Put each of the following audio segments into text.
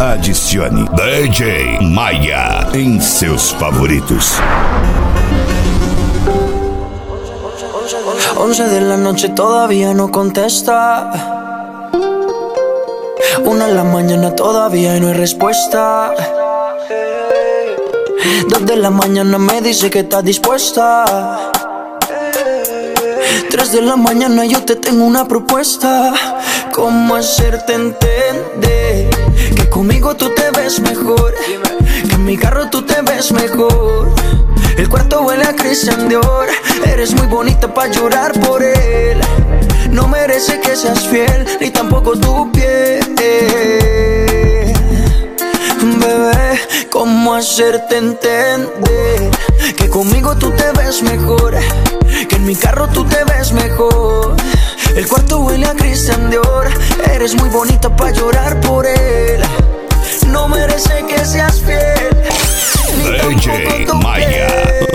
Adicione DJ Maia em seus favoritos. 11 de la noche todavía no contesta. 1 de la mañana todavía no hay respuesta. 2 de la mañana me dice que está dispuesta. 3 de la mañana yo te tengo una propuesta. ¿Cómo hacerte entender que conmigo tú te ves mejor? Que en mi carro tú te ves mejor. El cuarto huele a Christian Dior. Eres muy bonita pa' llorar por él. No merece que seas fiel, ni tampoco tu piel. Bebé, ¿cómo hacerte entender que conmigo tú te ves mejor? Que en mi carro tú te ves mejor. El cuarto huele a Christian Dior. Eres muy bonita pa' llorar por él. No merece que seas fiel, ni DJ Maia.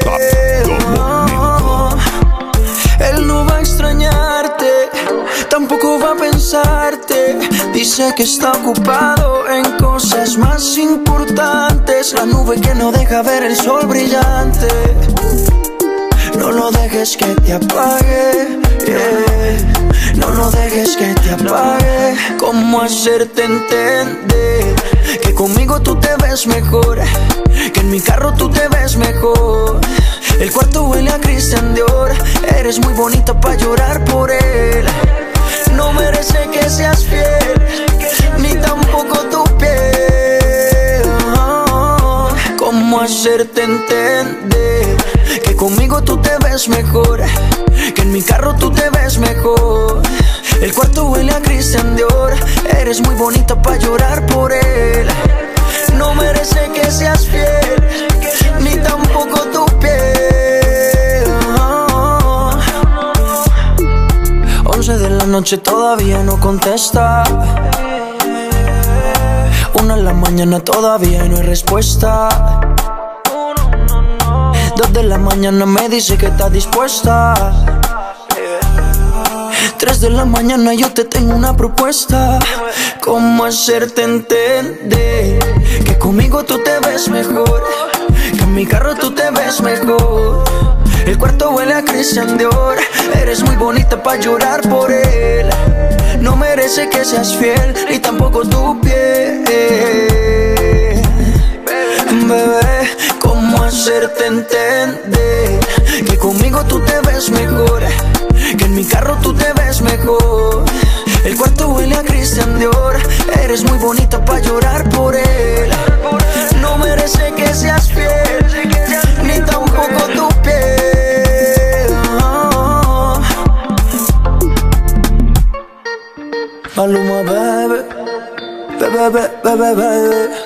Él no va a extrañarte, tampoco va a pensarte. Dice que está ocupado en cosas más importantes. La nube que no deja ver el sol brillante. No lo dejes que te apague, yeah. No lo dejes que te apague. ¿Cómo hacerte entender que conmigo tú te ves mejor? Que en mi carro tú te ves mejor. El cuarto huele a Christian Dior. Eres muy bonita pa' llorar por él. No merece que seas fiel, ni tampoco tu piel. ¿Cómo hacerte entender que conmigo tú te ves mejor? Que en mi carro tú te ves mejor. El cuarto huele a Christian Dior. Eres muy bonita pa' llorar por él. No merece que seas fiel, ni tampoco tu piel. 11 de la noche todavía no contesta. 1 de la mañana todavía no hay respuesta. 2 de la mañana me dice que está dispuesta. 3 de la mañana yo te tengo una propuesta. ¿Cómo hacerte entender que conmigo tú te ves mejor? Que en mi carro tú te ves mejor. El cuarto huele a Christian Dior. Eres muy bonita pa' llorar por él. No merece que seas fiel, ni tampoco tu piel. Bebé, ¿cómo hacerte entender que conmigo tú te ves mejor? Que en mi carro tú te ves mejor. El cuarto huele a Christian Dior. Eres muy bonita pa' llorar por él. No merece que seas fiel, ni tampoco tu piel. Maluma, baby, baby, baby, baby.